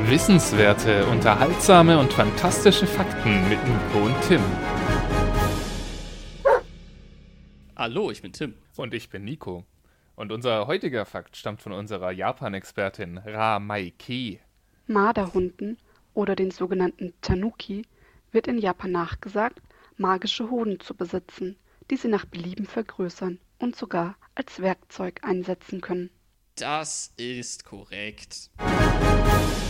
Wissenswerte, unterhaltsame und fantastische Fakten mit Nico und Tim. Hallo, ich bin Tim. Und ich bin Nico. Und unser heutiger Fakt stammt von unserer Japan-Expertin Ra Maiki. Marderhunden oder den sogenannten Tanuki wird in Japan nachgesagt, magische Hoden zu besitzen, die sie nach Belieben vergrößern und sogar als Werkzeug einsetzen können. Das ist korrekt.